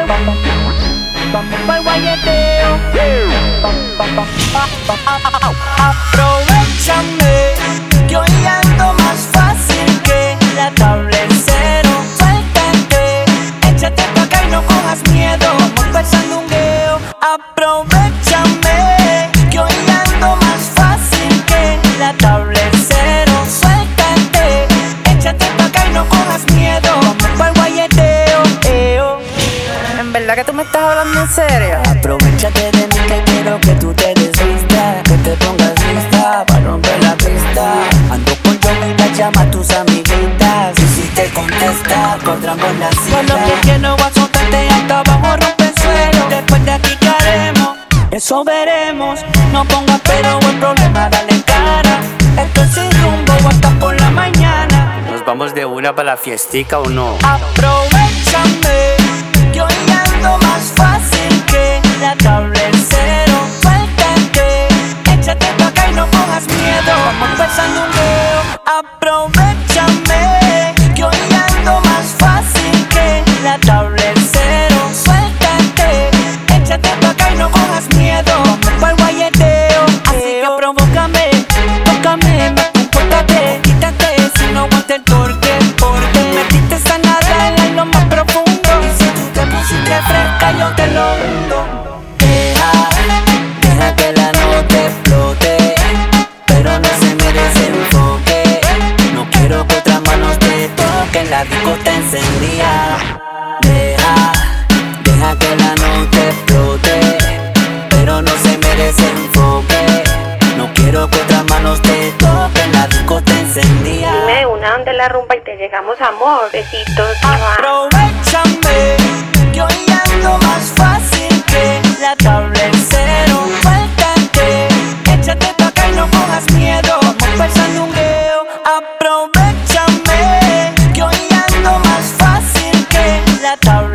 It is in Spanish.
Vamos pa'l guayeteo. Aprovechame, que hoy ando más fácil que la tabla en cero. Suéltate, échate pa' acá y no cojas miedo. Vamos pa'l sandungueo. Aprovechame, que hoy ando más fácil que la tabla en cero. Suéltate, échate pa' acá y no cojas miedo. Vamos pa'l guayeteo. ¿En verdad que tú me estás hablando en serio? Aprovechate de mí que quiero que tú te desvistas, que te pongas lista pa' romper la pista. Ando con Johnny y la llama a tus amiguitas, y si te contesta, encontramos la cita. Yo lo que quiero es azotarte hasta abajo, rompe el suelo. Después de aquí, ¿qué haremos? Eso veremos. No pongas pero o el problema, dale cara. Esto es sin rumbo hasta por la mañana. ¿Nos vamos de una para la fiestica o no? Aprovechame, que hoy ando más fácil que la tabla en cero. Suéltate, échate pa' acá y no cojas miedo. Vamos empezando un leo. Aprovechame, que hoy ando más fácil que la tabla en cero. Suéltate, échate pa' acá y no cojas miedo. Vamos pa'l guayeteo. Así que provócame, tócame, compórtate, quítate si no aguanta el torque. Porque metiste esa nada en lo más profundo. Y si tú te pusiste fresca, yo te lo hundo. Deja que la nota explote, pero no se me desenfoque. No quiero que otras manos te toquen, la disco está encendida. Deja que la nota explote, pero no se me desenfoque. No quiero que otras manos te toquen, la disco está encendida. Dime una donde la rumba y te llegamos, amor. Besitos. Aprovechame, que hoy ando más fácil que la tabla en cero. Suéltate, échate pa' acá y no cojas miedo. Vamos pa'l sandungueo. Aprovechame, que hoy ando más fácil que la tabla